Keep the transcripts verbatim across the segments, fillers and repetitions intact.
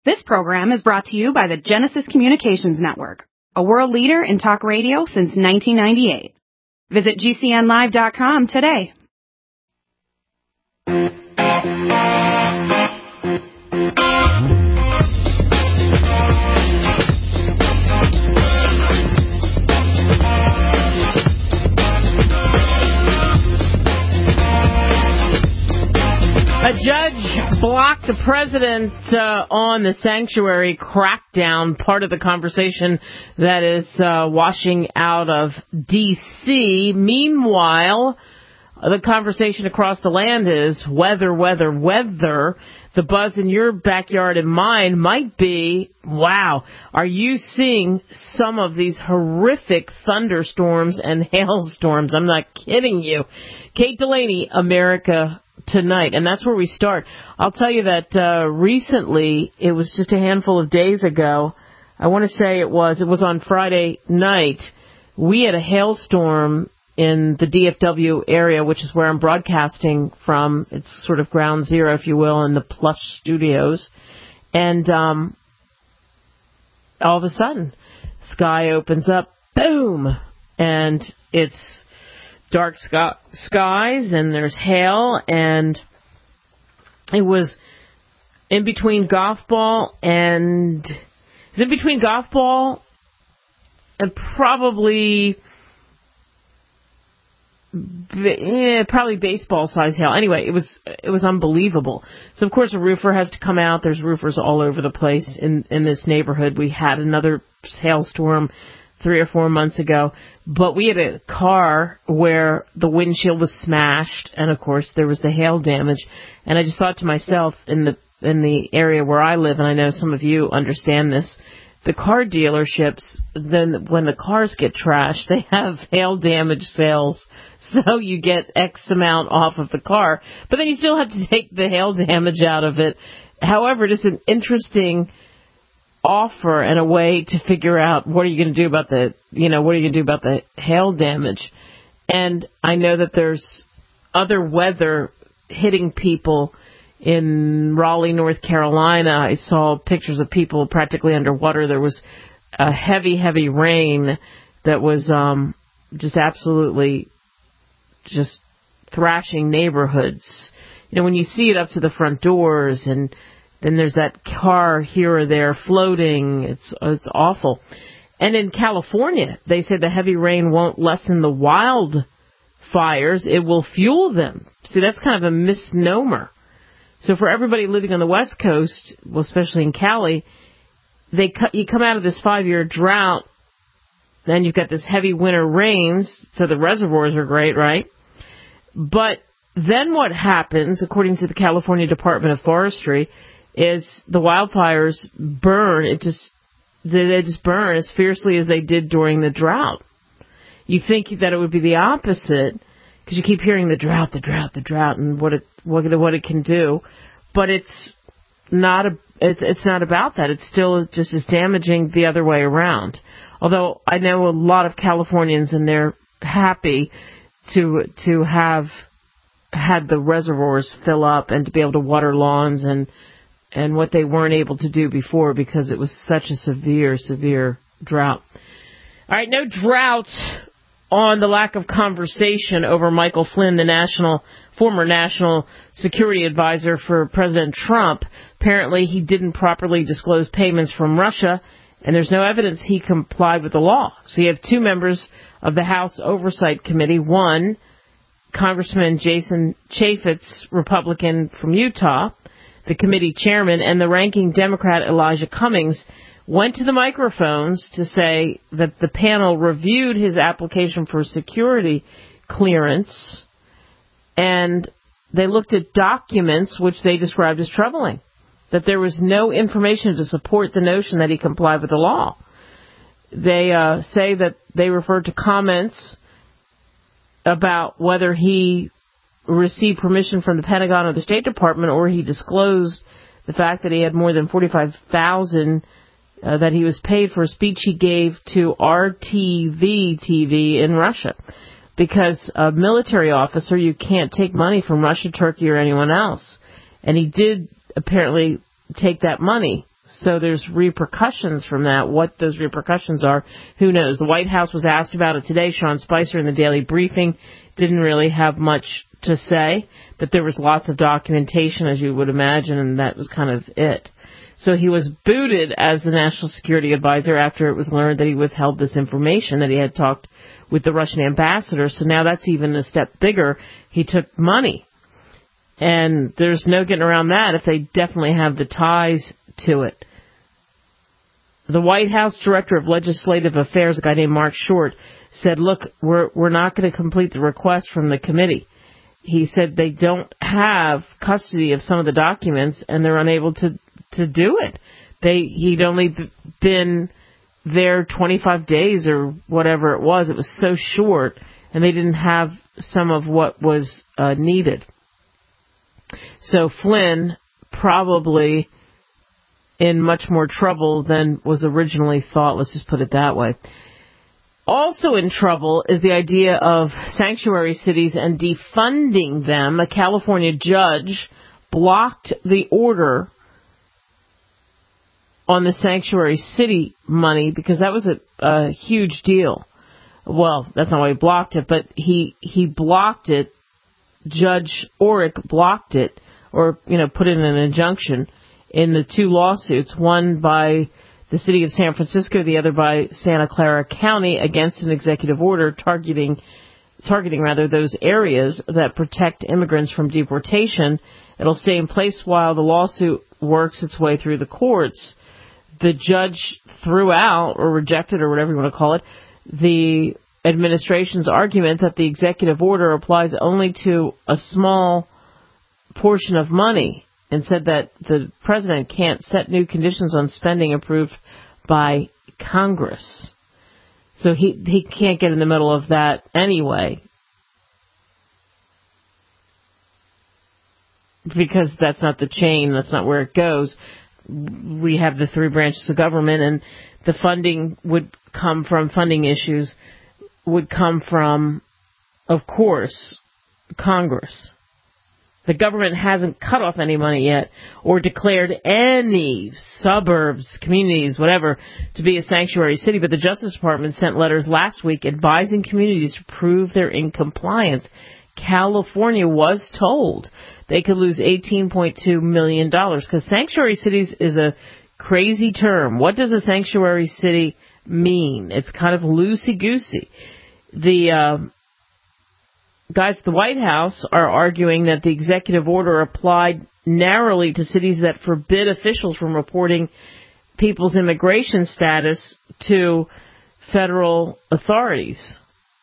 This program is brought to you by the Genesis Communications Network, a world leader in talk radio since nineteen ninety-eight. Visit G C N live dot com today. A judge blocked the president uh, on the sanctuary crackdown, part of the conversation that is uh, washing out of D C Meanwhile, the conversation across the land is weather, weather, weather. The buzz in your backyard and mine might be, wow, are you seeing some of these horrific thunderstorms and hailstorms? I'm not kidding you. Kate Delaney, America Tonight, and that's where we start. I'll tell you that uh, recently, it was just a handful of days ago, I want to say it was, it was on Friday night, we had a hailstorm in the D F W area, which is where I'm broadcasting from. It's sort of ground zero, if you will, in the plush studios. And um, all of a sudden, sky opens up, boom, and it's dark sky, skies, and there's hail, and it was in between golf ball and it was in between golf ball and probably yeah, probably baseball size hail. Anyway, it was it was unbelievable. So of course a roofer has to come out. There's roofers all over the place in in this neighborhood. We had another hailstorm three or four months ago, but we had a car where the windshield was smashed, and of course there was the hail damage. And I just thought to myself, in the in the area where I live, and I know some of you understand this, the car dealerships, then when the cars get trashed, they have hail damage sales, so you get X amount off of the car, but then you still have to take the hail damage out of it. However, it is an interesting offer and a way to figure out what are you going to do about the, you know, what are you going to do about the hail damage. And I know that there's other weather hitting people in Raleigh, North Carolina. I saw pictures of people practically underwater. There was a heavy, heavy rain that was um, just absolutely just thrashing neighborhoods. You know, when you see it up to the front doors, and then there's that car here or there floating. It's it's awful. And in California, they say the heavy rain won't lessen the wildfires. It will fuel them. See, that's kind of a misnomer. So for everybody living on the West Coast, well, especially in Cali, they cut, you come out of this five-year drought, then you've got this heavy winter rains, so the reservoirs are great, right? But then what happens, according to the California Department of Forestry, is the wildfires burn. It just they just burn as fiercely as they did during the drought. You think that it would be the opposite because you keep hearing the drought, the drought, the drought, and what it what what it can do, but it's not a it's it's not about that. It's still just as damaging the other way around. Although I know a lot of Californians, and they're happy to to have had the reservoirs fill up and to be able to water lawns and and what they weren't able to do before because it was such a severe, severe drought. All right, no drought on the lack of conversation over Michael Flynn, the national former national security advisor for President Trump. Apparently, he didn't properly disclose payments from Russia, and there's no evidence he complied with the law. So you have two members of the House Oversight Committee. One, Congressman Jason Chaffetz, Republican from Utah, the committee chairman, and the ranking Democrat Elijah Cummings went to the microphones to say that the panel reviewed his application for security clearance, and they looked at documents which they described as troubling, that there was no information to support the notion that he complied with the law. They uh, say that they referred to comments about whether he received permission from the Pentagon or the State Department, or he disclosed the fact that he had more than forty-five thousand dollars uh, that he was paid for a speech he gave to R T V T V in Russia. Because a military officer, you can't take money from Russia, Turkey, or anyone else. And he did apparently take that money. So there's repercussions from that. What those repercussions are, who knows? The White House was asked about it today. Sean Spicer in the Daily Briefing didn't really have much to say, but there was lots of documentation, as you would imagine, and that was kind of it. So he was booted as the National Security Advisor after it was learned that he withheld this information, that he had talked with the Russian ambassador. So now that's even a step bigger. He took money. And there's no getting around that if they definitely have the ties to it. The White House Director of Legislative Affairs, a guy named Mark Short, said, look, we're we're not going to complete the request from the committee. He said they don't have custody of some of the documents and they're unable to, to do it. They He'd only been there twenty-five days or whatever it was. It was so short, and they didn't have some of what was uh, needed. So Flynn probably in much more trouble than was originally thought. Let's just put it that way. Also in trouble is the idea of sanctuary cities and defunding them. A California judge blocked the order on the sanctuary city money because that was a, a huge deal. Well, that's not why he blocked it, but he he blocked it. Judge Orrick blocked it, or, you know, put in an injunction in the two lawsuits, one by the city of San Francisco, the other by Santa Clara County, against an executive order targeting, targeting rather, those areas that protect immigrants from deportation. It'll stay in place while the lawsuit works its way through the courts. The judge threw out, or rejected, or whatever you want to call it, the administration's argument that the executive order applies only to a small portion of money, and said that the president can't set new conditions on spending approved by Congress. So he he can't get in the middle of that anyway, because that's not the chain, that's not where it goes. We have the three branches of government, and the funding would come from, funding issues would come from, of course, Congress. The government hasn't cut off any money yet or declared any suburbs, communities, whatever, to be a sanctuary city, but the Justice Department sent letters last week advising communities to prove they're in compliance. California was told they could lose eighteen point two million dollars, because sanctuary cities is a crazy term. What does a sanctuary city mean? It's kind of loosey-goosey. The uh, guys at the White House are arguing that the executive order applied narrowly to cities that forbid officials from reporting people's immigration status to federal authorities.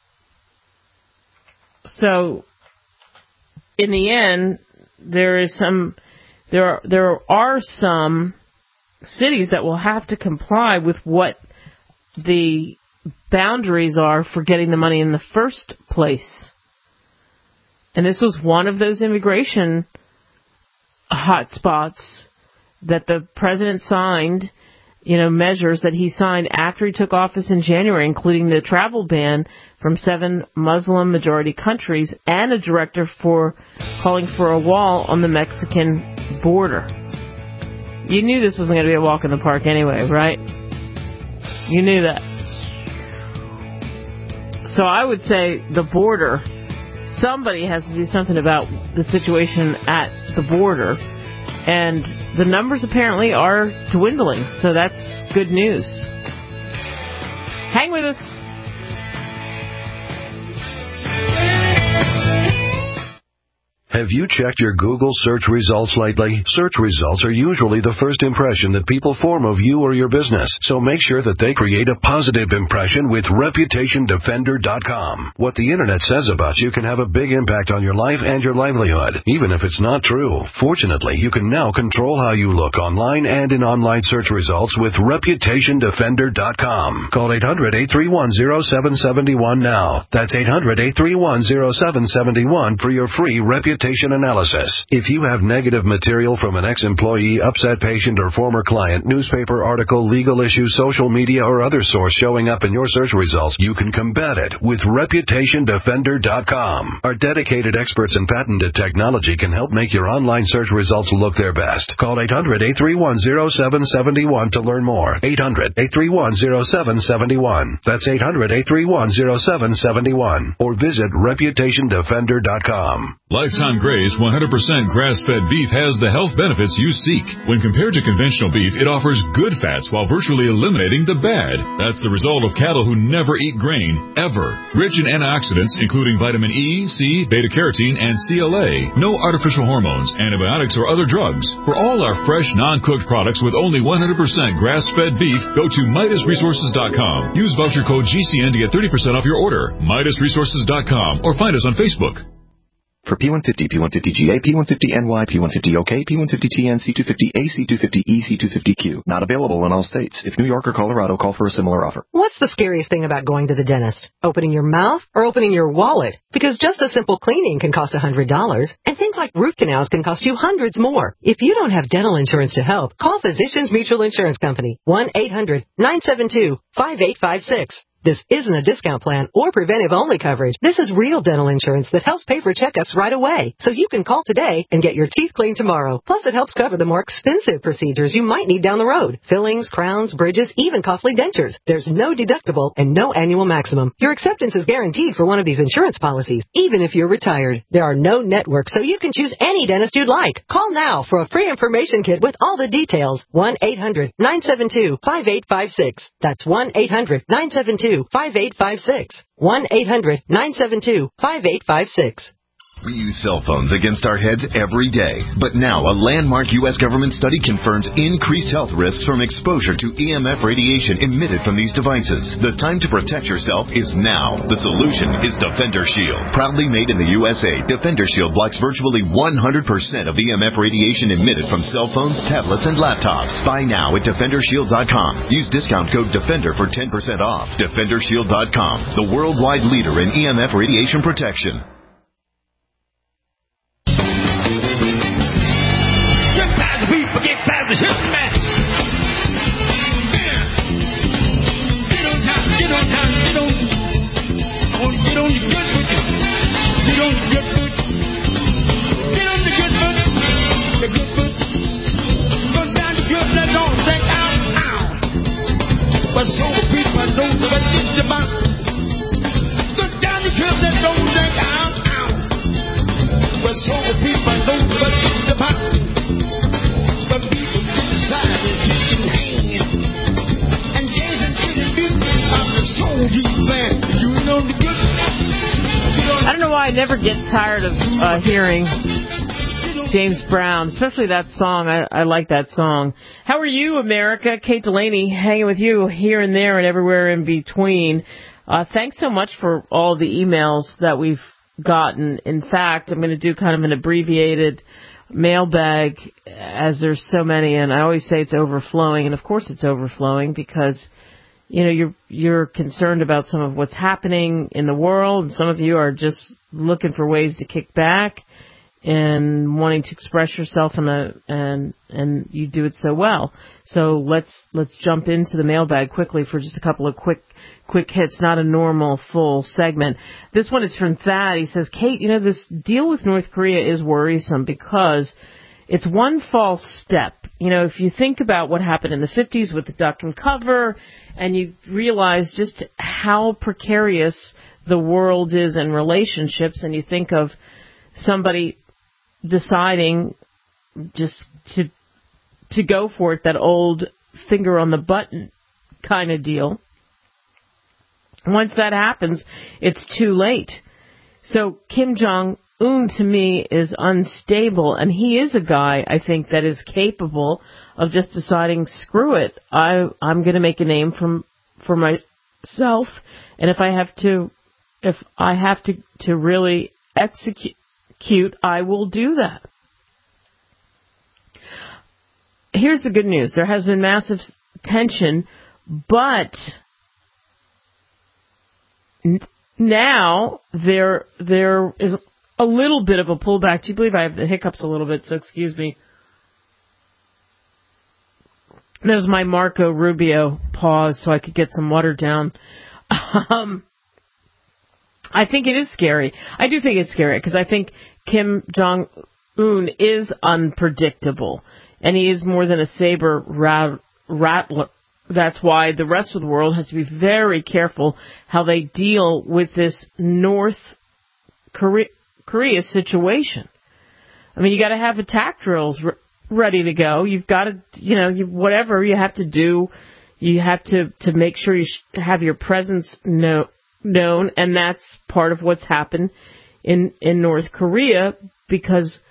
So, in the end, there is some, there are, there are some cities that will have to comply with what the boundaries are for getting the money in the first place. And this was one of those immigration hotspots that the president signed, you know, measures that he signed after he took office in January, including the travel ban from seven Muslim-majority countries and a directive for calling for a wall on the Mexican border. You knew this wasn't going to be a walk in the park anyway, right? You knew that. So I would say the border, somebody has to do something about the situation at the border. And the numbers apparently are dwindling, so that's good news. Hang with us. Have you checked your Google search results lately? Search results are usually the first impression that people form of you or your business, so make sure that they create a positive impression with Reputation Defender dot com. What the Internet says about you can have a big impact on your life and your livelihood, even if it's not true. Fortunately, you can now control how you look online and in online search results with Reputation Defender dot com. Call eight hundred, eight three one, zero seven seven one now. That's eight hundred, eight three one, zero seven seven one for your free Reputation reputation analysis. If you have negative material from an ex-employee, upset patient, or former client, newspaper article, legal issue, social media, or other source showing up in your search results, you can combat it with reputation defender dot com. Our dedicated experts and patented technology can help make your online search results look their best. Call eight hundred, eight three one, zero seven seven one to learn more. eight hundred, eight three one, zero seven seven one. That's eight hundred, eight three one, zero seven seven one. Or visit reputation defender dot com. Lifetime Graze one hundred percent grass-fed beef has the health benefits you seek. When compared to conventional beef, it offers good fats while virtually eliminating the bad. That's the result of cattle who never eat grain, ever. Rich in antioxidants, including vitamin E, C, beta-carotene, and C L A. No artificial hormones, antibiotics, or other drugs. For all our fresh, non-cooked products with only one hundred percent grass-fed beef, go to Midas Resources dot com. Use voucher code G C N to get thirty percent off your order. Midas Resources dot com or find us on Facebook. For P one fifty, P one fifty G A, P one fifty N Y, P one fifty O K, P one fifty T N, C two fifty A, C two fifty E, C two fifty Q. Not available in all states. If New York or Colorado, call for a similar offer. What's the scariest thing about going to the dentist? Opening your mouth or opening your wallet? Because just a simple cleaning can cost one hundred dollars, and things like root canals can cost you hundreds more. If you don't have dental insurance to help, call Physicians Mutual Insurance Company. one eight hundred, nine seven two, five eight five six. This isn't a discount plan or preventive-only coverage. This is real dental insurance that helps pay for checkups right away. So you can call today and get your teeth cleaned tomorrow. Plus, it helps cover the more expensive procedures you might need down the road. Fillings, crowns, bridges, even costly dentures. There's no deductible and no annual maximum. Your acceptance is guaranteed for one of these insurance policies, even if you're retired. There are no networks, so you can choose any dentist you'd like. Call now for a free information kit with all the details. one eight hundred, nine seven two, five eight five six. That's one eight hundred, nine seven two, five eight five six. one eight hundred, nine seven two, five eight five six. We use cell phones against our heads every day. But now a landmark U S government study confirms increased health risks from exposure to E M F radiation emitted from these devices. The time to protect yourself is now. The solution is Defender Shield. Proudly made in the U S A, Defender Shield blocks virtually one hundred percent of E M F radiation emitted from cell phones, tablets, and laptops. Buy now at defender shield dot com. Use discount code DEFENDER for ten percent off. defender shield dot com, the worldwide leader in E M F radiation protection. Get past the history man. Yeah. Get on time, get on time, get on. I want to get on the good foot. Get on the good foot. Get on the good foot. The good foot. Go down the good, let go, take out, out. But so people don't know what it's about. Go down the good, let go, take out, out. But so people don't know what it's about. I don't know why I never get tired of uh, hearing James Brown, especially that song. I, I like that song. How are you, America? Kate Delaney hanging with you here and there and everywhere in between. Uh, thanks so much for all the emails that we've gotten. In fact, I'm going to do kind of an abbreviated mailbag as there's so many, and I always say it's overflowing, and of course it's overflowing because, you know, you're you're concerned about some of what's happening in the world, and some of you are just looking for ways to kick back and wanting to express yourself, in a, and and you do it so well. So let's let's jump into the mailbag quickly for just a couple of quick quick hits, not a normal full segment. This one is from Thad. He says, Kate, you know, this deal with North Korea is worrisome because it's one false step. You know, if you think about what happened in the fifties with the duck and cover, and you realize just how precarious the world is in relationships, and you think of somebody deciding just to to go for it, that old finger on the button kind of deal. Once that happens, it's too late. So Kim Jong-un, to me, is unstable, and he is a guy, I think, that is capable of just deciding, screw it, I, I'm going to make a name from, for myself, and if I have to, if I have to, to really execute, I will do that. Here's the good news. There has been massive tension, but now there there is a little bit of a pullback. Do you believe I have the hiccups a little bit? So excuse me. That was my Marco Rubio pause so I could get some water down. Um, I think it is scary. I do think it's scary because I think Kim Jong-un is unpredictable, and he is more than a saber rat- rattler. That's why the rest of the world has to be very careful how they deal with this North Korea, Korea situation. I mean, you got to have attack drills re- ready to go. You've got to, you know, you, whatever you have to do, you have to, to make sure you sh- have your presence know, known, and that's part of what's happened in, in North Korea because,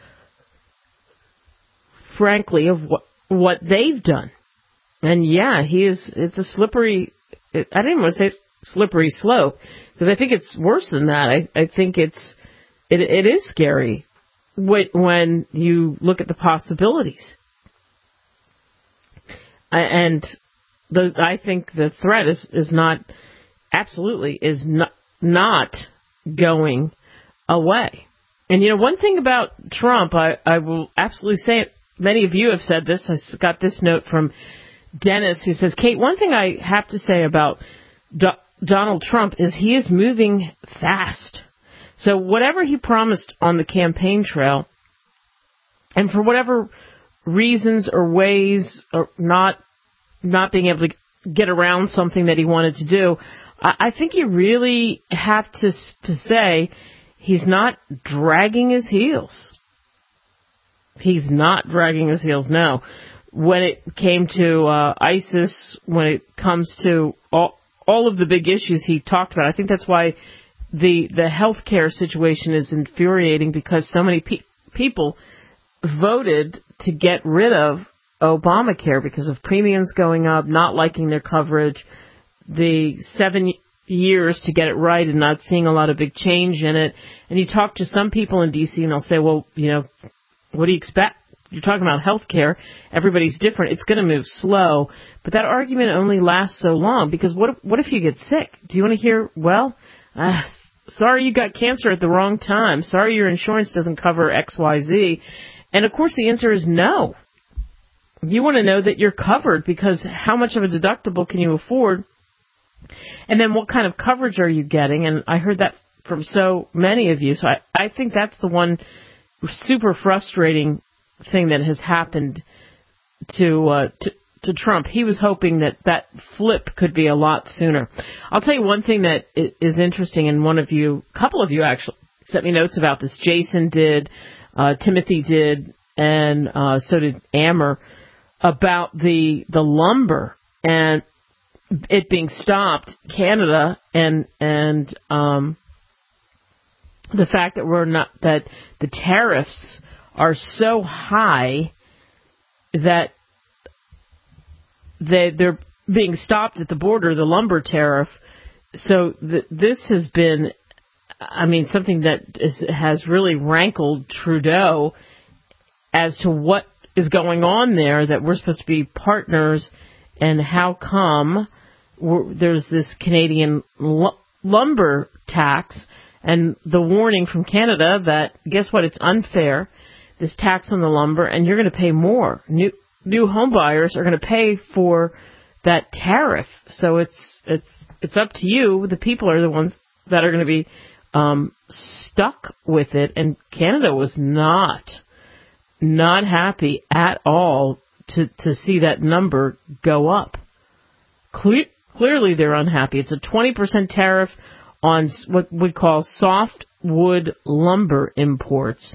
frankly, of what, what they've done. And yeah, he is, it's a slippery, I didn't want to say slippery slope, because I think it's worse than that. I, I think it's, it, it is scary when you look at the possibilities. And those, I think the threat is, is not, absolutely, is not, not going away. And you know, one thing about Trump, I, I will absolutely say it, many of you have said this, I got this note from Dennis, who says, Kate, one thing I have to say about Do- Donald Trump is he is moving fast. So whatever he promised on the campaign trail, and for whatever reasons or ways, or not not being able to get around something that he wanted to do, I, I think you really have to to say he's not dragging his heels. He's not dragging his heels, no. When it came to uh, ISIS, when it comes to all, all of the big issues he talked about, I think that's why the the healthcare situation is infuriating, because so many pe- people voted to get rid of Obamacare because of premiums going up, not liking their coverage, the seven years to get it right and not seeing a lot of big change in it. And you talk to some people in D C and they'll say, well, you know, what do you expect? You're talking about health care. Everybody's different. It's going to move slow. But that argument only lasts so long, because what if, what if you get sick? Do you want to hear, well, uh, sorry you got cancer at the wrong time. Sorry your insurance doesn't cover X Y Z. And, of course, the answer is no. You want to know that you're covered, because how much of a deductible can you afford? And then what kind of coverage are you getting? And I heard that from so many of you. So I, I think that's the one super frustrating thing that has happened to, uh, to to Trump. He was hoping that that flip could be a lot sooner. I'll tell you one thing that is interesting, and one of you, a couple of you actually sent me notes about this. Jason did, uh, Timothy did, and uh, so did Amber, about the the lumber and it being stopped, Canada, and and um, the fact that we're not, that the tariffs are so high that they, they're being stopped at the border, the lumber tariff. So th- this has been, I mean, something that is, has really rankled Trudeau as to what is going on there, that we're supposed to be partners, and how come we're, there's this Canadian l- lumber tax, and the warning from Canada that, guess what, it's unfair, this tax on the lumber, and you're going to pay more. New new home buyers are going to pay for that tariff. So it's it's it's up to you. The people are the ones that are going to be um, stuck with it. And Canada was not not happy at all to to see that number go up. Cle- clearly, they're unhappy. It's a twenty percent tariff on what we call softwood lumber imports.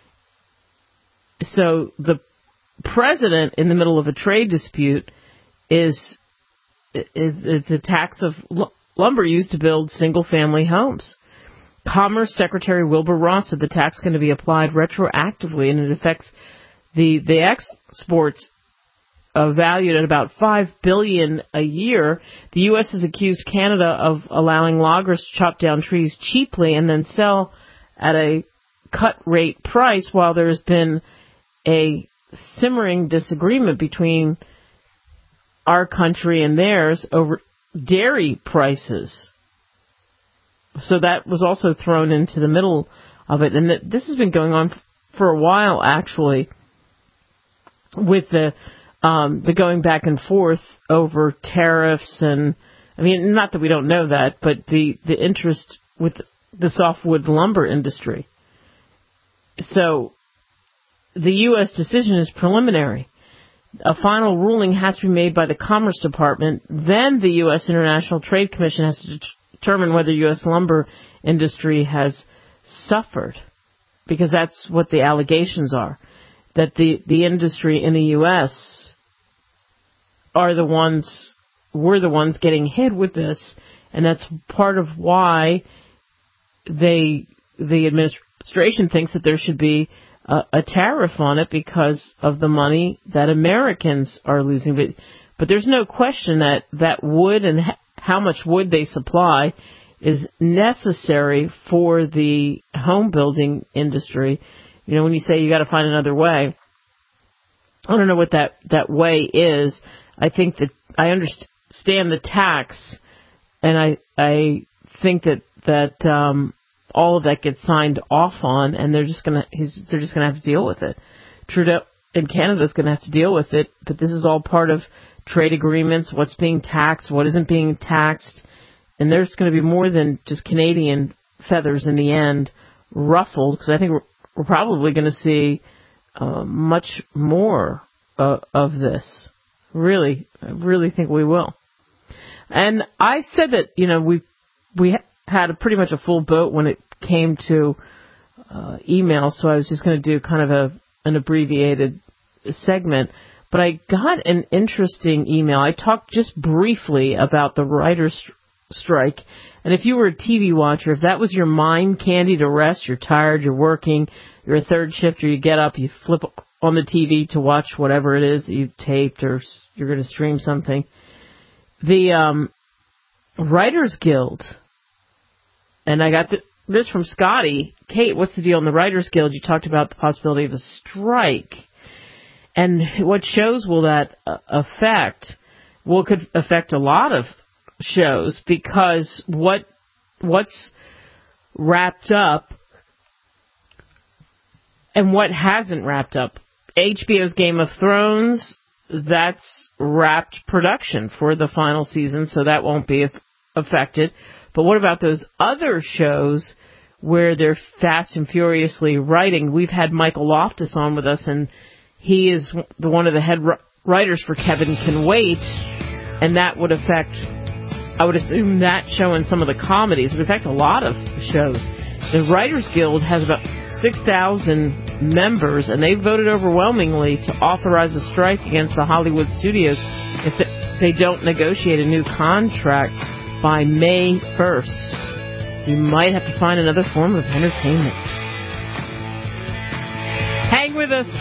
So the president, in the middle of a trade dispute, is, is it's a tax of l- lumber used to build single-family homes. Commerce Secretary Wilbur Ross said the tax is going to be applied retroactively, and it affects the the exports uh, valued at about five billion dollars a year. The U S has accused Canada of allowing loggers to chop down trees cheaply and then sell at a cut rate price, while there's been a simmering disagreement between our country and theirs over dairy prices. So that was also thrown into the middle of it. And th- this has been going on f- for a while, actually, with the um, the going back and forth over tariffs. And, I mean, not that we don't know that, but the, the interest with the softwood lumber industry. So the U S decision is preliminary. A final ruling has to be made by the Commerce Department. Then the U S International Trade Commission has to det- determine whether U S lumber industry has suffered, because that's what the allegations are, that the, the industry in the U S are the ones, we're the ones getting hit with this, and that's part of why they, the administration thinks that there should be a, a tariff on it because of the money that Americans are losing. But, but there's no question that, that wood and ha- how much wood they supply is necessary for the home building industry. You know, when you say you got to find another way, I don't know what that, that way is. I think that I understand the tax, and I I think that that um, all of that gets signed off on, and they're just gonna he's, they're just gonna have to deal with it. Trudeau in Canada is gonna have to deal with it, but this is all part of trade agreements. What's being taxed, what isn't being taxed, and there's going to be more than just Canadian feathers in the end ruffled, because I think we're, we're probably going to see uh, much more uh, of this. Really, I really think we will. And I said that, you know, we we had a pretty much a full boat when it came to uh, email, so I was just going to do kind of a an abbreviated segment. But I got an interesting email. I talked just briefly about the writers' strike. And if you were a T V watcher, if that was your mind candy to rest, you're tired, you're working, you're a third shifter, you get up, you flip on the T V to watch whatever it is that you've taped or you're going to stream something. The um, Writers Guild, and I got th- this from Scotty. Kate, what's the deal in the Writers Guild? You talked about the possibility of a strike. And what shows will that uh, affect? Well, it could affect a lot of shows, because what what's wrapped up and what hasn't wrapped up. H B O's Game of Thrones, that's wrapped production for the final season, so that won't be affected. But what about those other shows where they're fast and furiously writing? We've had Michael Loftus on with us, and he is the one of the head writers for Kevin Can Wait, and that would affect, I would assume, that show and some of the comedies. It would affect a lot of shows. The Writers Guild has about six thousand members, and they voted overwhelmingly to authorize a strike against the Hollywood studios if they don't negotiate a new contract by May first. You might have to find another form of entertainment. Hang with us.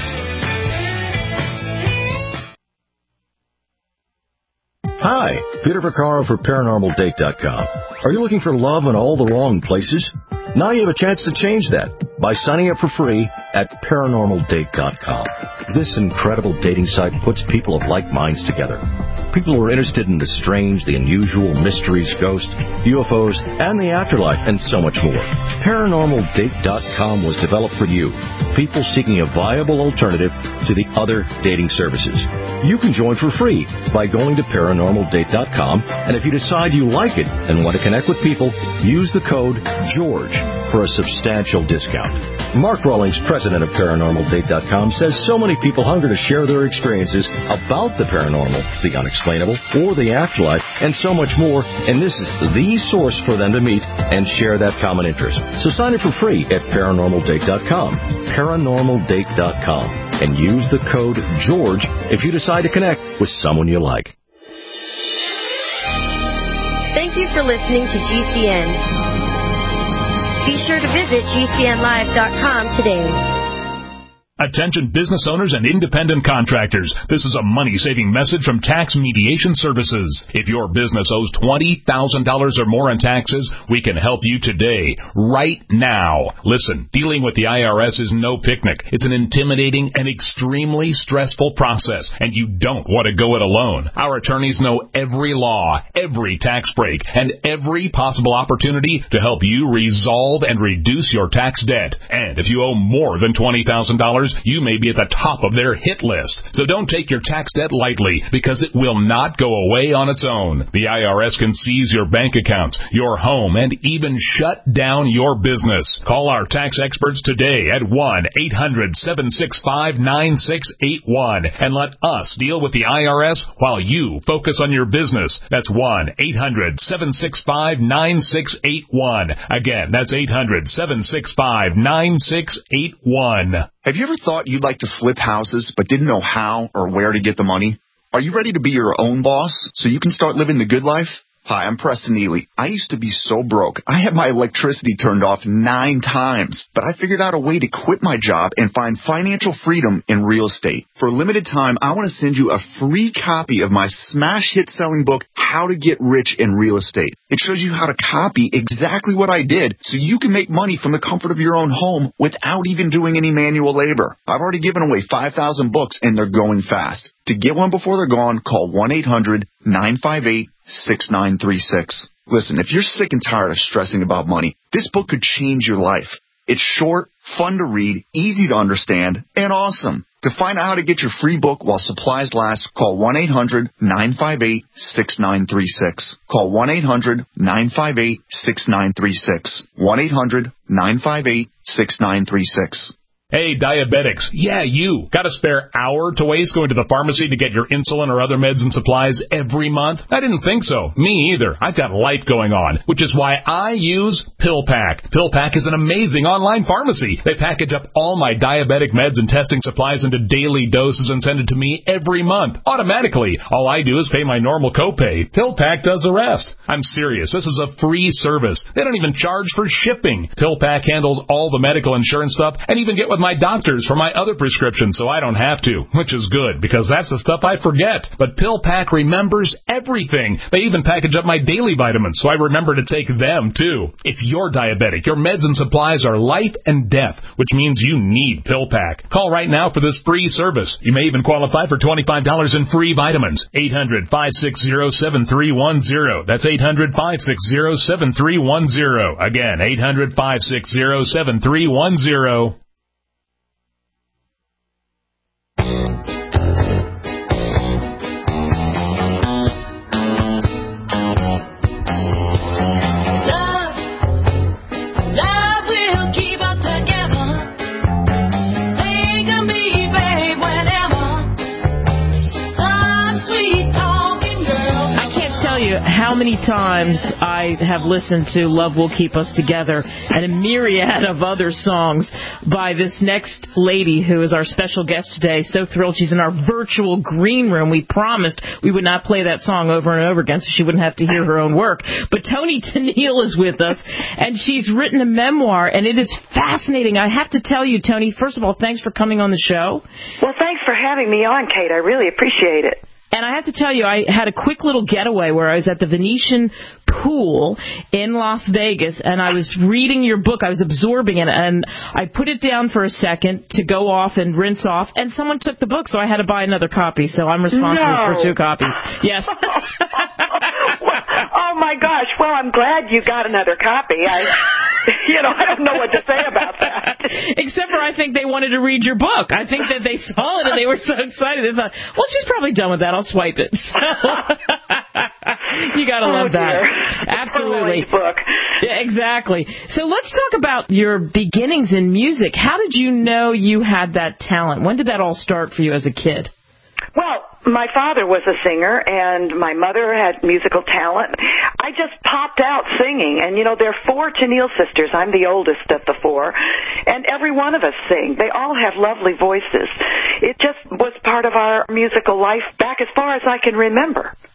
Hi, Peter Vaccaro for Paranormal Date dot com. Are you looking for love in all the wrong places? Now you have a chance to change that by signing up for free at Paranormal Date dot com. This incredible dating site puts people of like minds together. People who are interested in the strange, the unusual, mysteries, ghosts, U F Os, and the afterlife, and so much more. Paranormal Date dot com was developed for you, people seeking a viable alternative to the other dating services. You can join for free by going to Paranormal Date dot com, and if you decide you like it and want to connect with people, use the code GEORGE for a substantial discount. Mark Rawlings, president of Paranormal Date dot com, says so many people hunger to share their experiences about the paranormal, the unexplainable, or the afterlife, and so much more, and this is the source for them to meet and share that common interest. So sign up for free at Paranormal Date dot com, Paranormal Date dot com, and use the code GEORGE if you decide to connect with someone you like. Thank you for listening to G C N. Be sure to visit G C N live dot com today. Attention business owners and independent contractors. This is a money-saving message from Tax Mediation Services. If your business owes twenty thousand dollars or more in taxes, we can help you today, right now. Listen, dealing with the I R S is no picnic. It's an intimidating and extremely stressful process, and you don't want to go it alone. Our attorneys know every law, every tax break, and every possible opportunity to help you resolve and reduce your tax debt. And if you owe more than twenty thousand dollars, you may be at the top of their hit list. So don't take your tax debt lightly, because it will not go away on its own. The I R S can seize your bank accounts, your home, and even shut down your business. Call our tax experts today at one eight hundred seven six five nine six eight one and let us deal with the I R S while you focus on your business. That's one eight hundred seven six five nine six eight one. Again, that's eight hundred seven six five nine six eight one. Have you ever thought you'd like to flip houses but didn't know how or where to get the money? Are you ready to be your own boss so you can start living the good life? Hi, I'm Preston Neely. I used to be so broke. I had my electricity turned off nine times, but I figured out a way to quit my job and find financial freedom in real estate. For a limited time, I want to send you a free copy of my smash hit selling book, How to Get Rich in Real Estate. It shows you how to copy exactly what I did so you can make money from the comfort of your own home without even doing any manual labor. I've already given away five thousand books and they're going fast. To get one before they're gone, call one eight hundred nine five eight six nine three six. Listen, if you're sick and tired of stressing about money, this book could change your life. It's short, fun to read, easy to understand, and awesome. To find out how to get your free book while supplies last, call one eight hundred nine five eight six nine three six. Call one eight hundred nine five eight six nine three six. one eight hundred nine five eight six nine three six. Hey, diabetics. Yeah, you. Got a spare hour to waste going to the pharmacy to get your insulin or other meds and supplies every month? I didn't think so. Me either. I've got life going on, which is why I use PillPack. PillPack is an amazing online pharmacy. They package up all my diabetic meds and testing supplies into daily doses and send it to me every month, automatically. All I do is pay my normal copay. PillPack does the rest. I'm serious. This is a free service. They don't even charge for shipping. PillPack handles all the medical insurance stuff and even get with my doctors for my other prescriptions so I don't have to, which is good because that's the stuff I forget. But PillPack remembers everything. They even package up my daily vitamins so I remember to take them too. If you're diabetic, your meds and supplies are life and death, which means you need PillPack. Call right now for this free service. You may even qualify for twenty-five dollars in free vitamins. eight hundred five six zero seven three one zero. That's eight hundred five six zero seven three one zero. Again, eight hundred five six zero seven three one zero. How many times I have listened to Love Will Keep Us Together and a myriad of other songs by this next lady who is our special guest today. So thrilled she's in our virtual green room. We promised we would not play that song over and over again so she wouldn't have to hear her own work. But Toni Tennille is with us, and she's written a memoir, and it is fascinating. I have to tell you, Toni, first of all, thanks for coming on the show. Well, thanks for having me on, Kate. I really appreciate it. And I have to tell you, I had a quick little getaway where I was at the Venetian pool in Las Vegas, and I was reading your book. I was absorbing it, and I put it down for a second to go off and rinse off, and someone took the book, so I had to buy another copy. So I'm responsible no. for two copies. Yes. Oh, my gosh. Well, I'm glad you got another copy. I, you know, I don't know what to say about that. Except for I think they wanted to read your book. I think that they saw it, and they were so excited. They thought, well, she's probably done with that. I'll swipe it. So you got to love oh, that. Dear. Absolutely. Book. Yeah, exactly. So let's talk about your beginnings in music. How did you know you had that talent? When did that all start for you as a kid? Well, my father was a singer, and my mother had musical talent. I just popped out singing, and, you know, there are four Tennille sisters. I'm the oldest of the four, and every one of us sing. They all have lovely voices. It just was part of our musical life back as far as I can remember.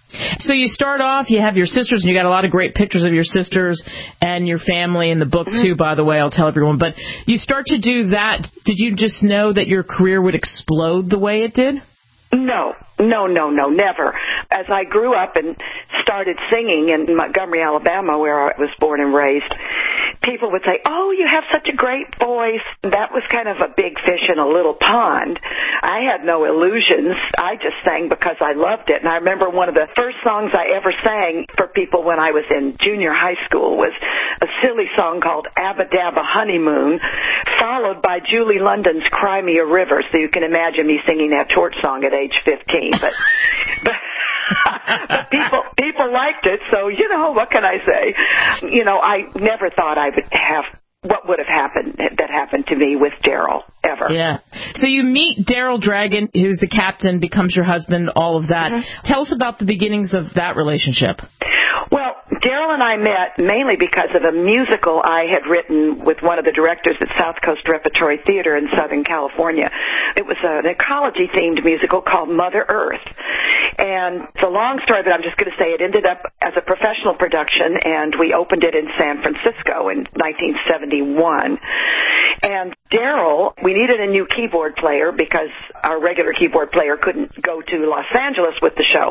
So you start off, you have your sisters, and you got a lot of great pictures of your sisters and your family in the book, too, by the way, I'll tell everyone. But you start to do that. Did you just know that your career would explode the way it did? No, no, no, no, never. As I grew up and started singing in Montgomery, Alabama, where I was born and raised, people would say, oh, you have such a great voice. That was kind of a big fish in a little pond. I had no illusions. I just sang because I loved it. And I remember one of the first songs I ever sang for people when I was in junior high school was a silly song called Abba Dabba Honeymoon, followed by Julie London's Cry Me a River. So you can imagine me singing that torch song at age fifteen. But, but, but people people liked it, so, you know, what can I say? You know, I never thought I would have what would have happened that happened to me with Daryl, ever. Yeah. So you meet Daryl Dragon, who's the captain, becomes your husband, all of that. Mm-hmm. Tell us about the beginnings of that relationship. Well, Daryl and I met mainly because of a musical I had written with one of the directors at South Coast Repertory Theater in Southern California. It was an ecology-themed musical called Mother Earth. And the long story, but I'm just going to say it ended up as a professional production, and we opened it in San Francisco in nineteen seventy-one. And Daryl, we needed a new keyboard player because our regular keyboard player couldn't go to Los Angeles with the show.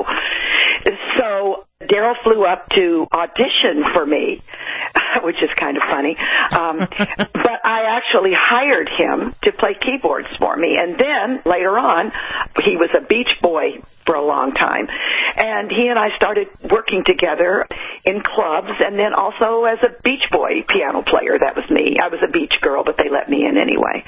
So Daryl flew up to audition for me, which is kind of funny. Um, but I actually hired him to play keyboards for me. And then later on, he was a Beach Boy for a long time. And he and I started working together in clubs and then also as a Beach Boy piano player. That was me. I was a beach girl, but they let me in anyway.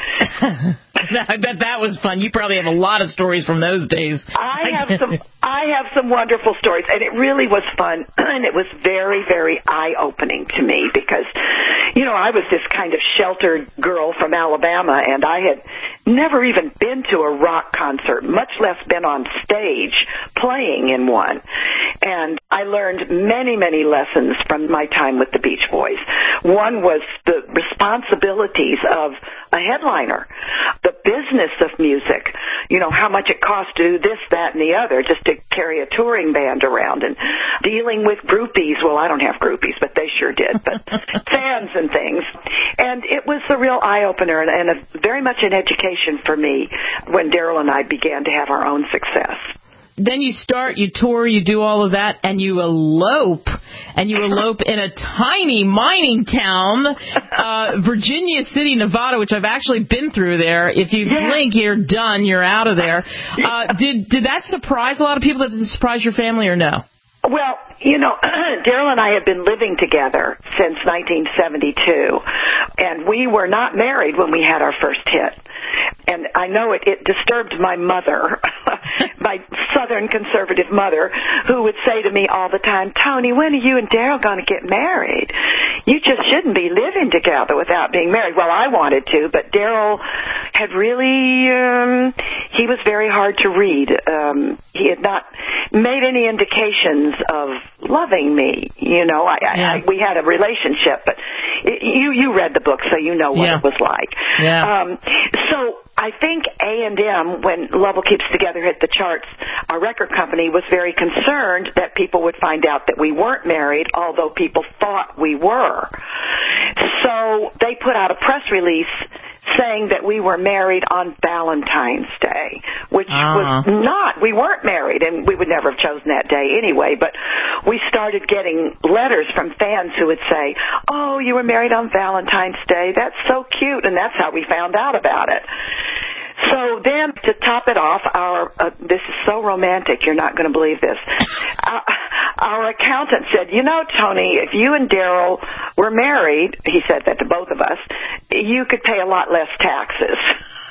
I bet that was fun. You probably have a lot of stories from those days. I have some I have some wonderful stories, and it really was fun, and it was very, very eye-opening to me because, you know, I was this kind of sheltered girl from Alabama, and I had never even been to a rock concert, much less been on stage playing in one. And I learned many, many lessons from my time with the Beach Boys. One was the responsibilities of a headliner, the business of music, you know, how much it costs to do this, that, and the other just to carry a touring band around, and dealing with groupies. Well, I don't have groupies, but they sure did, but fans and things. And it was a real eye-opener and, and a, very much an education for me when Daryl and I began to have our own success. Then you start, you tour, you do all of that, and you elope. And you elope in a tiny mining town, uh, Virginia City, Nevada, which I've actually been through there. If you yeah. blink, you're done. You're out of there. Uh, did did that surprise a lot of people? Did it surprise your family or no? Well, you know, Daryl and I have been living together since nineteen seventy-two, and we were not married when we had our first hit. And I know it, it disturbed my mother, my Southern conservative mother, who would say to me all the time, Tony, when are you and Daryl going to get married? You just shouldn't be living together without being married. Well, I wanted to, but Daryl had really, um, he was very hard to read. Um, he had not made any indications of loving me. You know, I, yeah. I, we had a relationship, but it, you you read the book, so you know what yeah. it was like. Yeah. Um, so I think A and M, when Love Will Keeps Together hit the charts, our record company was very concerned that people would find out that we weren't married, although people thought we were. So they put out a press release saying that we were married on Valentine's Day, which uh-huh. was not, we weren't married, and we would never have chosen that day anyway, but we started getting letters from fans who would say, oh, you were married on Valentine's Day, that's so cute, and that's how we found out about it. So then, to top it off, our uh, this is so romantic, you're not going to believe this. Uh, our accountant said, you know, Tony, if you and Daryl were married, he said that to both of us, you could pay a lot less taxes.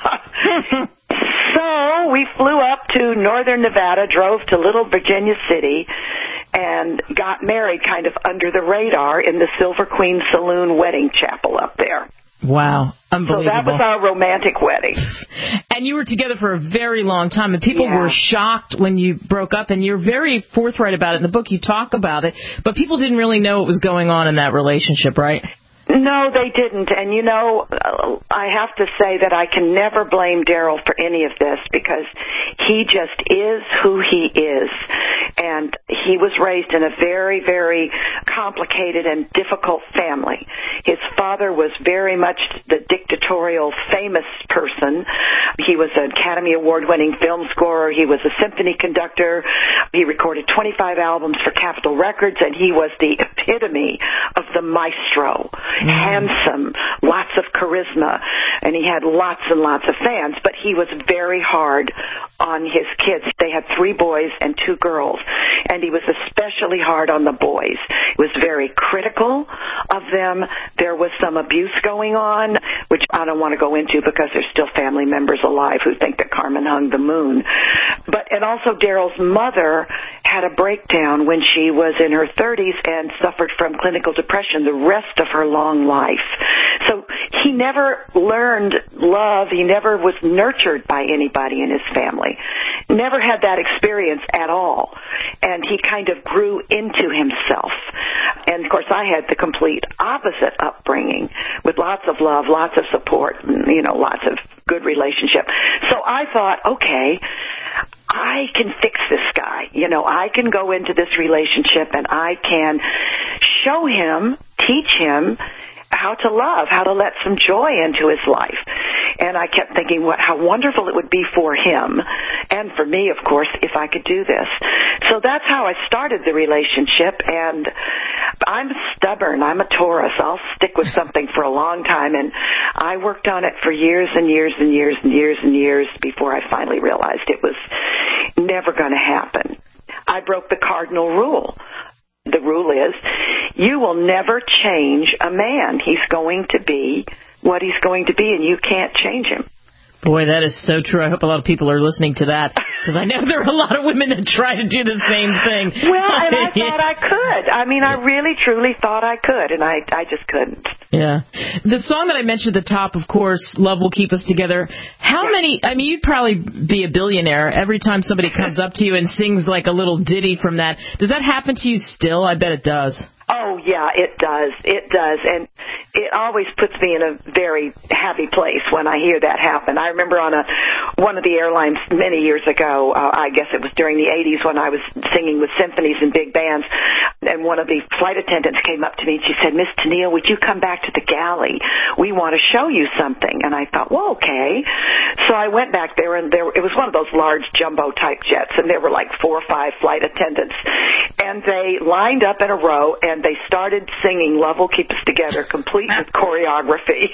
So we flew up to northern Nevada, drove to Little Virginia City, and got married kind of under the radar in the Silver Queen Saloon wedding chapel up there. Wow. Unbelievable. So that was our romantic wedding. And you were together for a very long time, and people yeah. were shocked when you broke up, and you're very forthright about it. In the book, you talk about it, but people didn't really know what was going on in that relationship, right? No, they didn't. And, you know, I have to say that I can never blame Daryl for any of this because he just is who he is. And he was raised in a very, very complicated and difficult family. His father was very much the dictatorial, famous person. He was an Academy Award-winning film scorer. He was a symphony conductor. He recorded twenty-five albums for Capitol Records, and he was the epitome of the maestro. Mm. Handsome, lots of charisma, and he had lots and lots of fans, but he was very hard on his kids. They had three boys and two girls, and he was especially hard on the boys. He was very critical of them. There was some abuse going on, which I don't want to go into because there's still family members alive who think that Carmen hung the moon. But, and also Daryl's mother had a breakdown when she was in her thirties and suffered from clinical depression the rest of her long life. So he never learned love. He never was nurtured by anybody in his family. Never had that experience at all. And he kind of grew into himself. And, of course, I had the complete opposite upbringing with lots of love, lots of support, and, you know, lots of good relationship. So I thought, okay, I can fix this guy. You know, I can go into this relationship and I can show him, teach him how to love, how to let some joy into his life. And I kept thinking what how wonderful it would be for him and for me, of course, if I could do this. So that's how I started the relationship, and I'm stubborn. I'm a Taurus. I'll stick with something for a long time, and I worked on it for years and years and years and years and years before I finally realized it was never going to happen. I broke the cardinal rule. The rule is you will never change a man. He's going to be what he's going to be, and you can't change him. Boy, that is so true. I hope a lot of people are listening to that, because I know there are a lot of women that try to do the same thing. Well, and I thought I could. I mean, I really, truly thought I could, and I, I just couldn't. Yeah. The song that I mentioned at the top, of course, Love Will Keep Us Together. How yeah. many, I mean, you'd probably be a billionaire every time somebody comes up to you and sings like a little ditty from that. Does that happen to you still? I bet it does. Oh, yeah, it does. It does. And it always puts me in a very happy place when I hear that happen. I remember on a one of the airlines many years ago, uh, I guess it was during the eighties when I was singing with symphonies and big bands, and one of the flight attendants came up to me and she said, Miss Tennille, would you come back to the galley? We want to show you something. And I thought, well, okay. So I went back there, and there it was one of those large jumbo-type jets, and there were like four or five flight attendants. And they lined up in a row, and they started singing Love Will Keep Us Together, complete with choreography,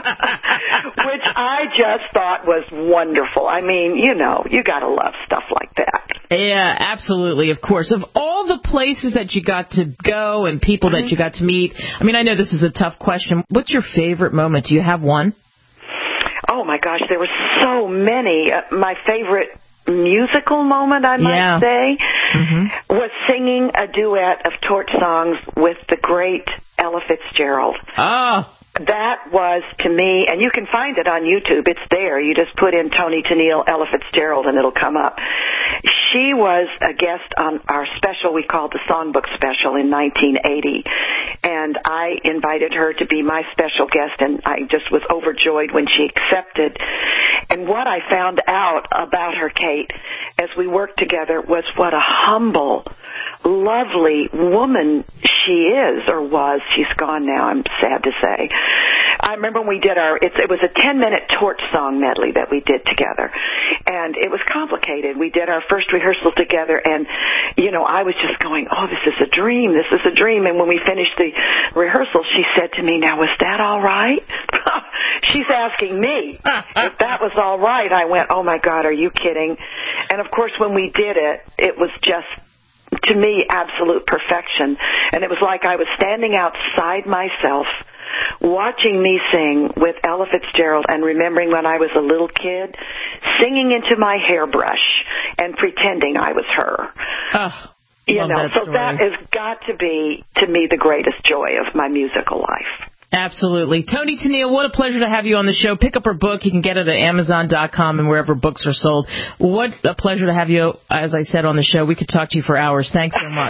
which I just thought was wonderful. I mean, you know, you got to love stuff like that. Yeah, absolutely, of course. Of all the places that you got to go and people mm-hmm. that you got to meet, I mean, I know this is a tough question. What's your favorite moment? Do you have one? Oh, my gosh, there were so many. Uh, my favorite musical moment, I might yeah. say, mm-hmm. was singing a duet of torch songs with the great Ella Fitzgerald. Oh. That was, to me, and you can find it on YouTube. It's there. You just put in Toni Tennille, Ella Fitzgerald, and it'll come up. She was a guest on our special we called the Songbook Special in nineteen eighty, and I invited her to be my special guest, and I just was overjoyed when she accepted. And what I found out about her, Kate, as we worked together was what a humble, lovely woman she is, or was. She's gone now, I'm sad to say. I remember when we did our, it's, it was a ten-minute torch song medley that we did together, and it was complicated. We did our first rehearsal together, and, you know, I was just going, oh, this is a dream, this is a dream, and when we finished the rehearsal, she said to me, now, was that all right? She's asking me if that was all right. I went, oh, my God, are you kidding? And, of course, when we did it, it was just, to me, absolute perfection. And it was like I was standing outside myself, watching me sing with Ella Fitzgerald and remembering when I was a little kid, singing into my hairbrush and pretending I was her. Oh, you know, that so story. that has got to be, to me, the greatest joy of my musical life. Absolutely. Toni Tennille, what a pleasure to have you on the show. Pick up her book. You can get it at Amazon dot com and wherever books are sold. What a pleasure to have you, as I said, on the show. We could talk to you for hours. Thanks so much.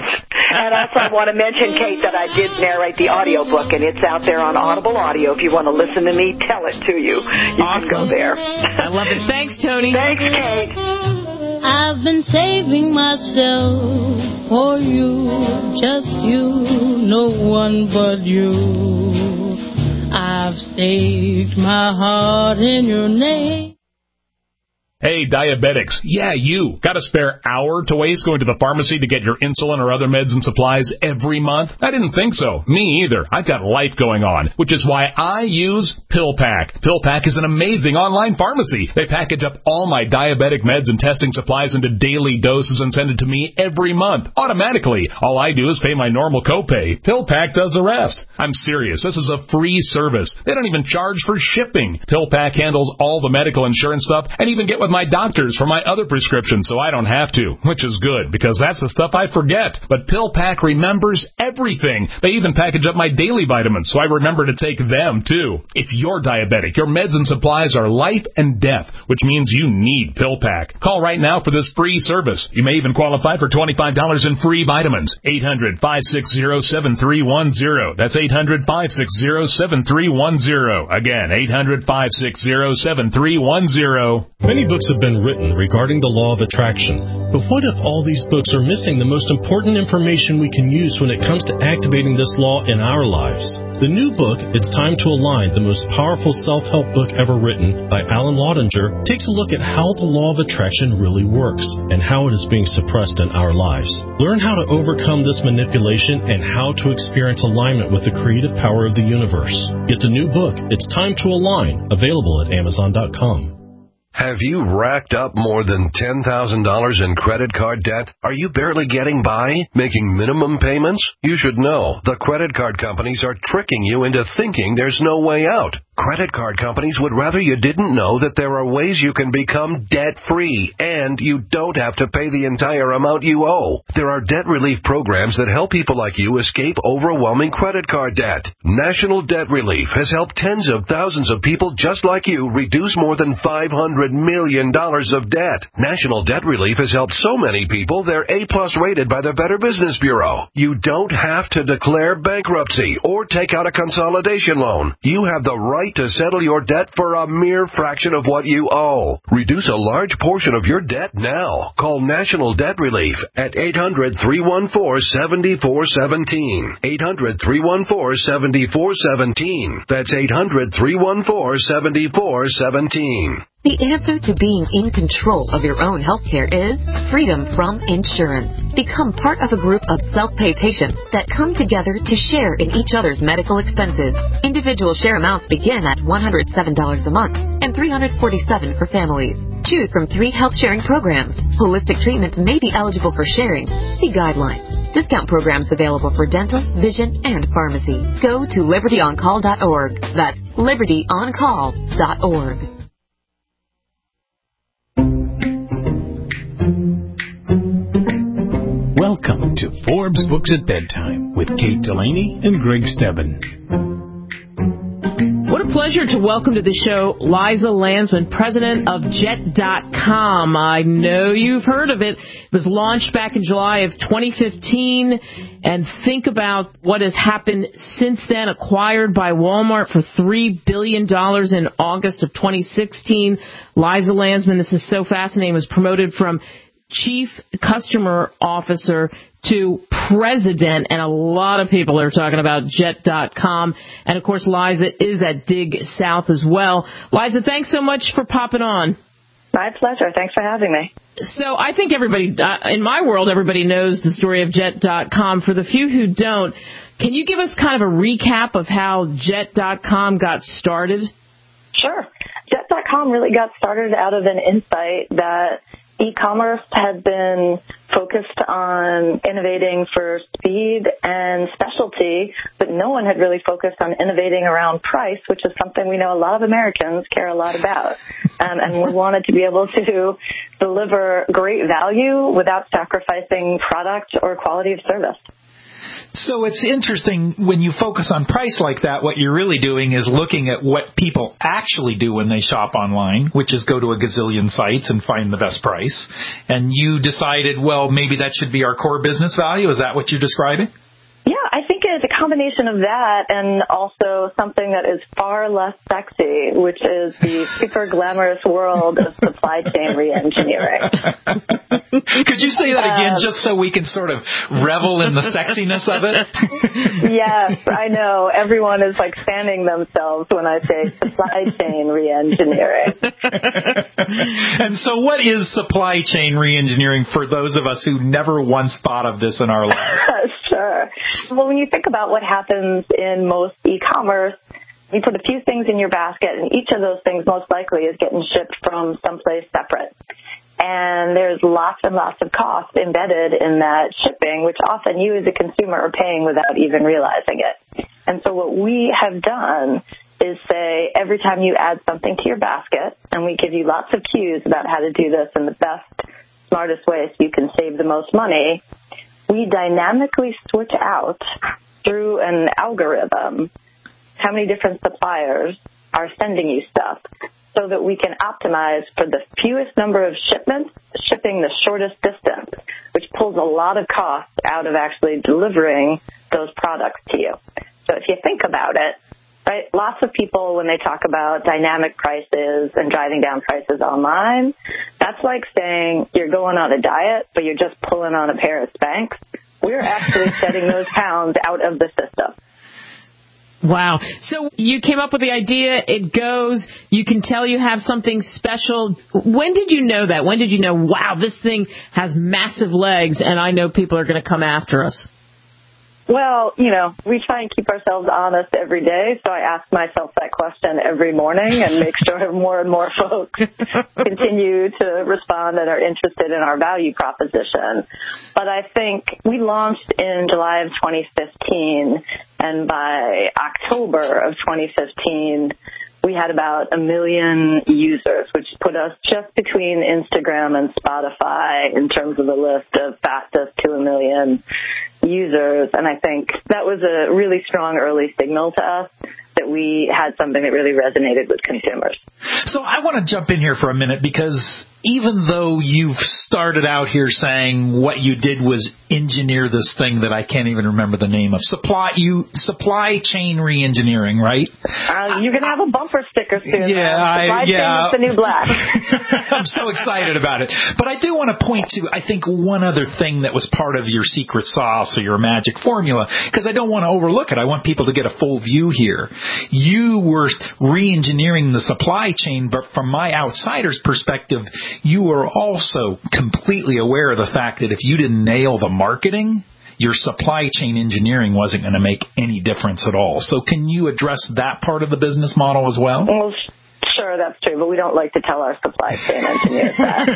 And also I want to mention, Kate, that I did narrate the audiobook, and it's out there on Audible Audio. If you want to listen to me tell it to you, you awesome. can go there. I love it. Thanks, Tony. Thanks, Kate. I've been saving myself for you, just you, no one but you. I've staked my heart in your name. Hey, diabetics. Yeah, you. Got a spare hour to waste going to the pharmacy to get your insulin or other meds and supplies every month? I didn't think so. Me either. I've got life going on, which is why I use PillPack. PillPack is an amazing online pharmacy. They package up all my diabetic meds and testing supplies into daily doses and send it to me every month, automatically. All I do is pay my normal copay. PillPack does the rest. I'm serious. This is a free service. They don't even charge for shipping. PillPack handles all the medical insurance stuff and even get with my doctors for my other prescriptions, so I don't have to, which is good because that's the stuff I forget. But PillPack remembers everything. They even package up my daily vitamins, so I remember to take them too. If you're diabetic, your meds and supplies are life and death, which means you need PillPack. Call right now for this free service. You may even qualify for twenty-five dollars in free vitamins. eight hundred, five six zero, seven three one zero. That's eight hundred, five six zero, seven three one zero. Again, eight hundred, five six zero, seven three one zero. Many books have been written regarding the law of attraction, but what if all these books are missing the most important information we can use when it comes to activating this law in our lives? The new book, It's Time to Align, the most powerful self-help book ever written by Alan Laudinger, takes a look at how the law of attraction really works and how it is being suppressed in our lives. Learn how to overcome this manipulation and how to experience alignment with the creative power of the universe. Get the new book, It's Time to Align, available at amazon dot com. Have you racked up more than ten thousand dollars in credit card debt? Are you barely getting by, making minimum payments? You should know the credit card companies are tricking you into thinking there's no way out. Credit card companies would rather you didn't know that there are ways you can become debt-free, and you don't have to pay the entire amount you owe. There are debt relief programs that help people like you escape overwhelming credit card debt. National Debt Relief has helped tens of thousands of people just like you reduce more than five hundred million dollars of debt. National Debt Relief has helped so many people they're A-plus rated by the Better Business Bureau. You don't have to declare bankruptcy or take out a consolidation loan. You have the right to settle your debt for a mere fraction of what you owe. Reduce a large portion of your debt now. Call National Debt Relief at eight hundred, three one four, seven four one seven. eight hundred, three one four, seven four one seven. That's eight hundred, three one four, seven four one seven. The answer to being in control of your own health care is freedom from insurance. Become part of a group of self-pay patients that come together to share in each other's medical expenses. Individual share amounts begin at one hundred seven dollars a month and three hundred forty-seven dollars for families. Choose from three health-sharing programs. Holistic treatments may be eligible for sharing. See guidelines. Discount programs available for dental, vision, and pharmacy. Go to liberty on call dot org. That's liberty on call dot org. Welcome to Forbes Books at Bedtime with Kate Delaney and Greg Stebbin. What a pleasure to welcome to the show Liza Landsman, president of Jet dot com. I know you've heard of it. It was launched back in July of twenty fifteen. And think about what has happened since then. Acquired by Walmart for three billion dollars in August of twenty sixteen. Liza Landsman, this is so fascinating, was promoted from Chief Customer Officer to President, and a lot of people are talking about Jet dot com. And, of course, Liza is at Dig South as well. Liza, thanks so much for popping on. My pleasure. Thanks for having me. So I think everybody, uh, in my world, everybody knows the story of Jet dot com. For the few who don't, can you give us kind of a recap of how Jet dot com got started? Sure. Jet dot com really got started out of an insight that e-commerce had been focused on innovating for speed and specialty, but no one had really focused on innovating around price, which is something we know a lot of Americans care a lot about. Um, and we wanted to be able to deliver great value without sacrificing product or quality of service. So it's interesting when you focus on price like that, what you're really doing is looking at what people actually do when they shop online, which is go to a gazillion sites and find the best price. And you decided, well, maybe that should be our core business value. Is that what you're describing? Yeah, I think it's a combination of that and also something that is far less sexy, which is the super glamorous world of supply chain reengineering. Could you say that again um, just so we can sort of revel in the sexiness of it? Yes, I know. Everyone is like fanning themselves when I say supply chain reengineering. And so what is supply chain reengineering for those of us who never once thought of this in our lives? Sure. Well, when you think about what happens in most e-commerce, you put a few things in your basket, and each of those things most likely is getting shipped from someplace separate. And there's lots and lots of cost embedded in that shipping, which often you as a consumer are paying without even realizing it. And so what we have done is say every time you add something to your basket, and we give you lots of cues about how to do this in the best, smartest way so you can save the most money, we dynamically switch out through an algorithm how many different suppliers are sending you stuff so that we can optimize for the fewest number of shipments, shipping the shortest distance, which pulls a lot of cost out of actually delivering those products to you. So if you think about it, right, lots of people, when they talk about dynamic prices and driving down prices online, that's like saying you're going on a diet, but you're just pulling on a pair of Spanx. We're actually shedding those pounds out of the system. Wow. So you came up with the idea, it goes, you can tell you have something special. When did you know that? When did you know, wow, this thing has massive legs and I know people are going to come after us? Well, you know, we try and keep ourselves honest every day, so I ask myself that question every morning and make sure more and more folks continue to respond and are interested in our value proposition. But I think we launched in July of twenty fifteen, and by October of twenty fifteen, we had about a million users, which put us just between Instagram and Spotify in terms of the list of fastest to a million users. And I think that was a really strong early signal to us that we had something that really resonated with consumers. So I want to jump in here for a minute because even though you've started out here saying what you did was engineer this thing that I can't even remember the name of, supply you supply chain reengineering, right? Uh, you're going to have a bumper sticker soon. Yeah, supply I, chain yeah. is the new black. I'm so excited about it. But I do want to point to, I think, one other thing that was part of your secret sauce or your magic formula, because I don't want to overlook it. I want people to get a full view here. You were re-engineering the supply chain, but from my outsider's perspective, you were also completely aware of the fact that if you didn't nail the marketing, your supply chain engineering wasn't going to make any difference at all. So can you address that part of the business model as well? Well, sure, that's true, but we don't like to tell our supply chain engineers that.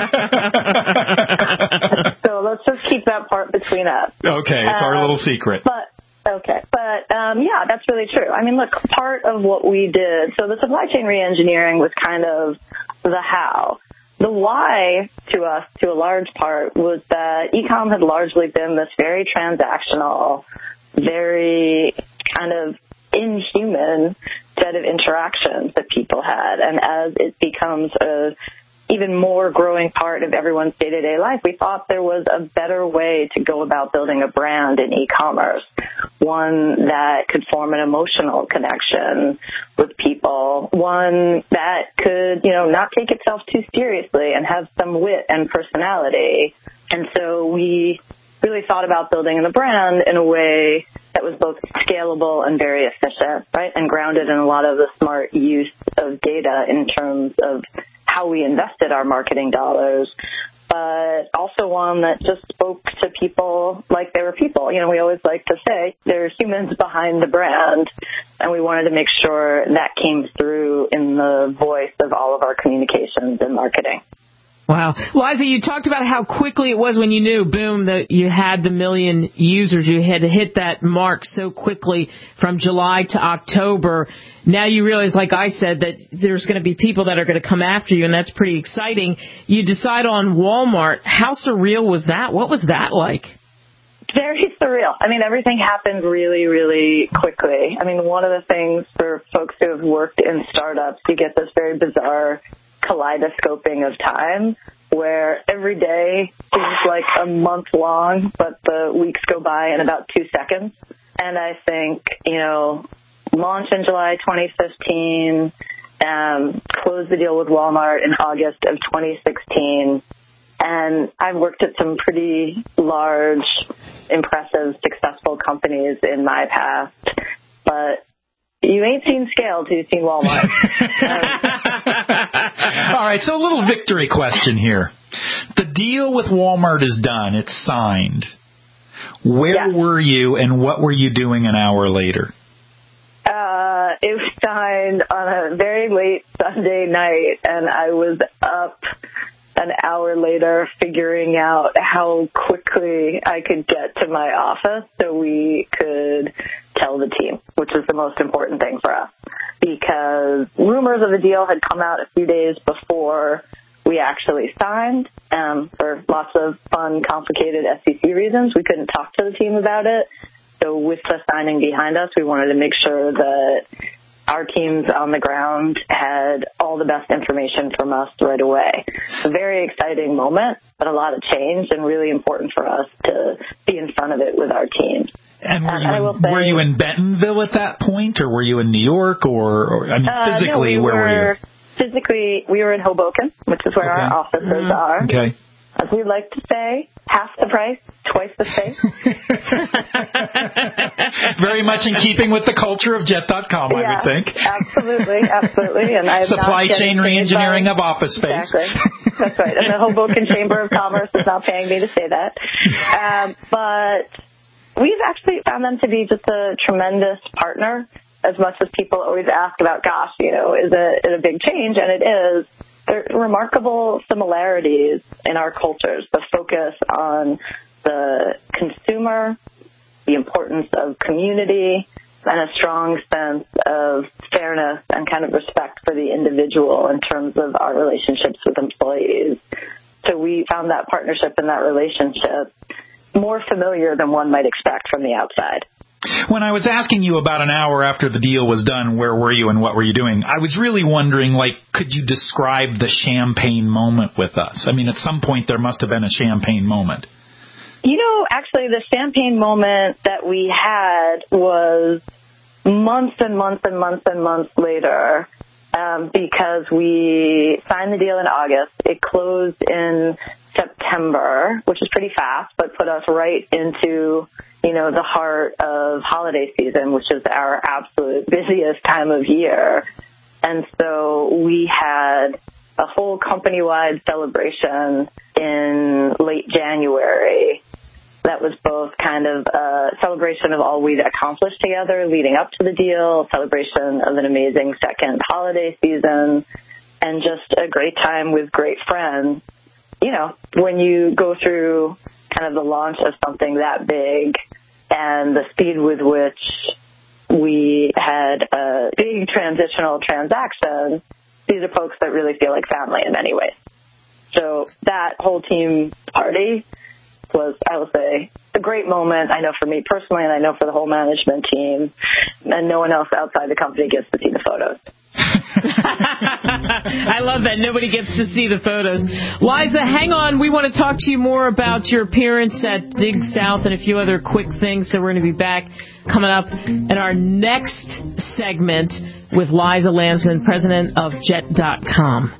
So let's just keep that part between us. Okay, it's um, our little secret. But Okay. But, um, yeah, that's really true. I mean, look, part of what we did, so the supply chain reengineering was kind of the how. The why to us, to a large part, was that e-com had largely been this very transactional, very kind of inhuman set of interactions that people had. And as it becomes a even more growing part of everyone's day-to-day life, we thought there was a better way to go about building a brand in e-commerce, one that could form an emotional connection with people, one that could, you know, not take itself too seriously and have some wit and personality. And so we really thought about building the brand in a way that was both scalable and very efficient, right, and grounded in a lot of the smart use of data in terms of how we invested our marketing dollars, but also one that just spoke to people like they were people. You know, we always like to say there's humans behind the brand, and we wanted to make sure that came through in the voice of all of our communications and marketing. Wow. Liza, you talked about how quickly it was when you knew, boom, that you had the million users. You had to hit that mark so quickly from July to October. Now you realize, like I said, that there's going to be people that are going to come after you, and that's pretty exciting. You decide on Walmart. How surreal was that? What was that like? very surreal. I mean, everything happened really, really quickly. I mean, one of the things for folks who have worked in startups, you get this very bizarre kaleidoscoping of time where every day seems like a month long, but the weeks go by in about two seconds. And I think, you know, launch in July twenty fifteen, um, close the deal with Walmart in August of twenty sixteen. And I've worked at some pretty large, impressive, successful companies in my past, but you ain't seen scale till you've seen Walmart. All right, so a little victory question here. The deal with Walmart is done. It's signed. Where yeah. were you and what were you doing an hour later? Uh, it was signed on a very late Sunday night, and I was up an hour later figuring out how quickly I could get to my office so we could tell the team, which is the most important thing for us, because rumors of the deal had come out a few days before we actually signed. Um, for lots of fun, complicated S E C reasons, we couldn't talk to the team about it. So with the signing behind us, we wanted to make sure that our teams on the ground had all the best information from us right away. It's a very exciting moment, but a lot of change, and really important for us to be in front of it with our teams. And were, you, in, say, were you in Bentonville at that point, or were you in New York, or, or I mean, physically, uh, no, we where were, were you? Physically, we were in Hoboken, which is where okay. our offices mm-hmm. are. Okay. As we like to say, half the price, twice the space. Very much in keeping with the culture of Jet dot com, yeah, I would think. Absolutely, absolutely. And I Supply chain reengineering of office space. Exactly. That's right. And the Hoboken Chamber of Commerce is not paying me to say that. Um, but we've actually found them to be just a tremendous partner, as much as people always ask about, gosh, you know, is it, is it a big change? And it is. There are remarkable similarities in our cultures, the focus on the consumer, the importance of community, and a strong sense of fairness and kind of respect for the individual in terms of our relationships with employees. So we found that partnership and that relationship more familiar than one might expect from the outside. When I was asking you about an hour after the deal was done, where were you and what were you doing, I was really wondering, like, could you describe the champagne moment with us? I mean, at some point there must have been a champagne moment. You know, actually, the champagne moment that we had was months and months and months and months later, um, because we signed the deal in August. It closed in September, which is pretty fast, but put us right into, you know, the heart of holiday season, which is our absolute busiest time of year. And so we had a whole company-wide celebration in late January that was both kind of a celebration of all we'd accomplished together leading up to the deal, celebration of an amazing second holiday season, and just a great time with great friends. You know, when you go through kind of the launch of something that big and the speed with which we had a big transitional transaction, these are folks that really feel like family in many ways. So that whole team party was, I will say, a great moment. I know for me personally, and I know for the whole management team, and no one else outside the company gets to see the photos. I love that nobody gets to see the photos. Liza, hang on. We want to talk to you more about your appearance at Dig South and a few other quick things. So we're going to be back coming up in our next segment with Liza Landsman, president of Jet dot com.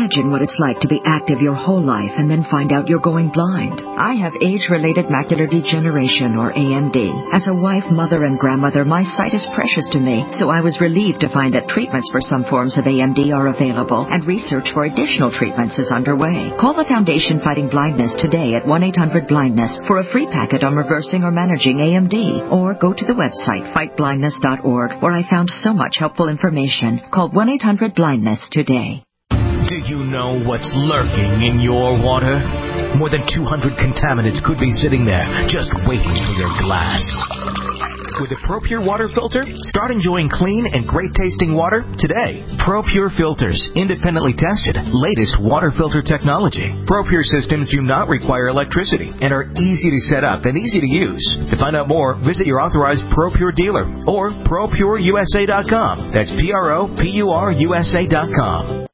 Imagine what it's like to be active your whole life and then find out you're going blind. I have age-related macular degeneration, or A M D. As a wife, mother, and grandmother, my sight is precious to me, so I was relieved to find that treatments for some forms of A M D are available, and research for additional treatments is underway. Call the Foundation Fighting Blindness today at one eight hundred blindness for a free packet on reversing or managing A M D, or go to the website fight blindness dot org, where I found so much helpful information. Call one eight hundred blindness today. Do you know what's lurking in your water? More than two hundred contaminants could be sitting there, just waiting for your glass. With a ProPure water filter, start enjoying clean and great-tasting water today. ProPure filters, independently tested, latest water filter technology. ProPure systems do not require electricity and are easy to set up and easy to use. To find out more, visit your authorized ProPure dealer or pro pure U S A dot com. That's P R O P U R U S A dot com.